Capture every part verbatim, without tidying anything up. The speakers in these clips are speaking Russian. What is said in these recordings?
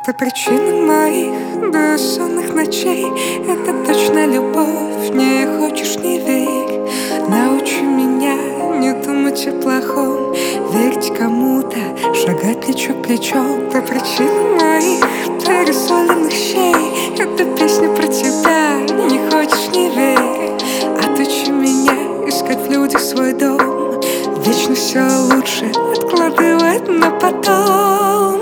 Ты причина моих бессонных ночей. Это точно любовь, не хочешь — не верь. Научи меня не думать о плохом, верить кому-то, шагать плечо к плечу. Ты причина моих пересоленных щей. Это песня про тебя, не хочешь — не верь. Отучи меня искать в людях свой дом. Вечно все лучше откладывать на потом.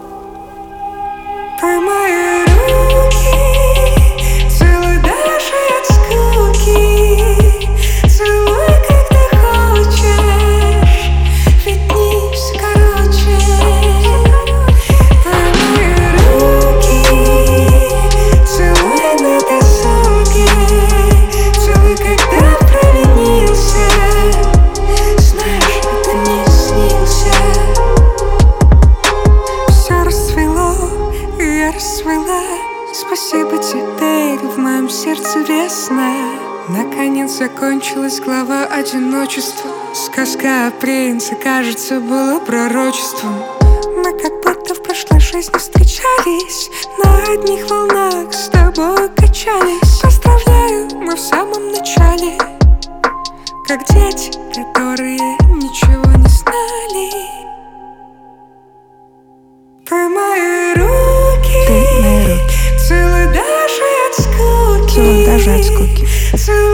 Про мои руки целуй даже от скуки. Целуй, когда хочешь, ведь дни все короче. Про мои руки целуй на досуге. Целуй, когда провинился. Знаешь, это не снился. Все расцвело, я расцвела. Спасибо, теперь в моем сердце весна. Наконец закончилась глава одиночества. Сказка о принце, кажется, была пророчеством. Мы как будто в прошлой жизни встречались, на одних волнах с тобой качались. Поздравляю, мы в самом начале, как дети, которые ничего не знали. Про мои руки, Ты мои руки, целуй даже от скуки. целуй даже от скуки. Целуй